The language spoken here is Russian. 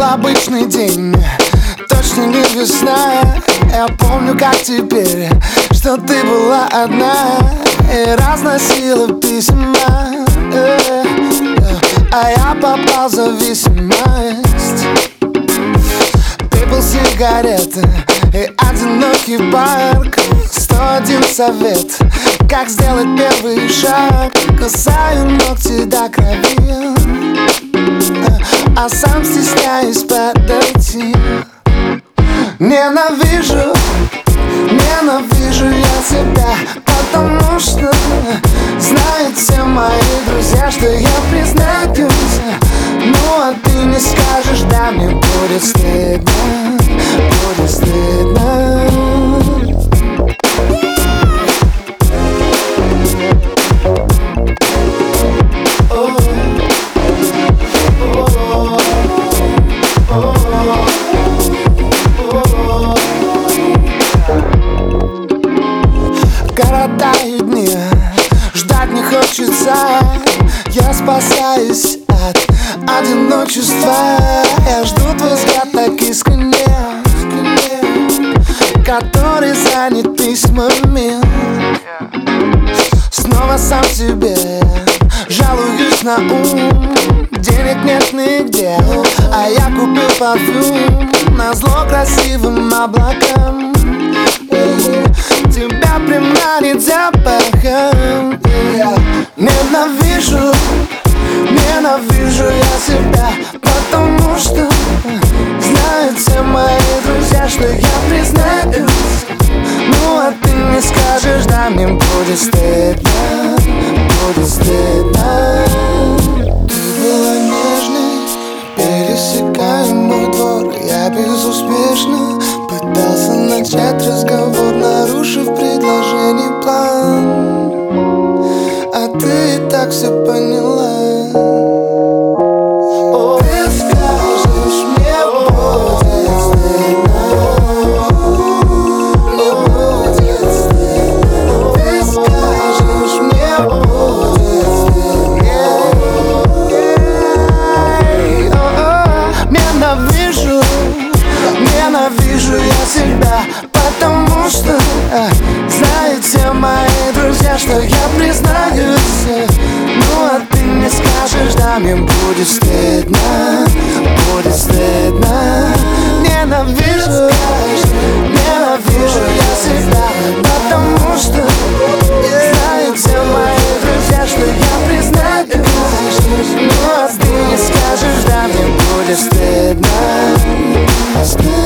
обычный день, точно не весна. Я помню, как теперь, что ты была одна и разносила письма, а я попал в зависимость. Ты был сигарета и одинокий парк. 101 совет, как сделать первый шаг. Кусаю ногти до крови, а сам стесняюсь подойти. Ненавижу, ненавижу я тебя, потому что знают все мои друзья, что я признаюсь. Ну а ты не скажешь, да, мне будет стыдно, будет стыдно. Коротаю дни, ждать не хочется. Я спасаюсь от одиночества. Я жду твой взгляд так искренне, который занят письмами. Снова сам себе жалуюсь на ум. Денег нет нигде, а я купил парфюм назло красивым облакам. Тебя приманит запахом. Ненавижу, ненавижу я себя, потому что знают все мои друзья, что я признаюсь. Ну а ты не скажешь, да, мне будет стыдно, будет стыдно. Ты была нежной, пересекая мой двор. Я безуспешно пытался начать разговор, нарушив предложение план. А ты и так все поняла. Ты скажешь, мне будет стыдно, мне будет стыдно. Ты скажешь, мне будет стыдно. Ненавижу, ненавижу я себя, потому что знают все мои друзья, что я признаюсь. Ну а ты не скажешь, да, мне будет стыдно, будет стыдно. Ненавижу, ненавижу я себя, потому что знают все мои друзья, что я признаюсь. Ну а ты не скажешь, да, мне будет стыдно.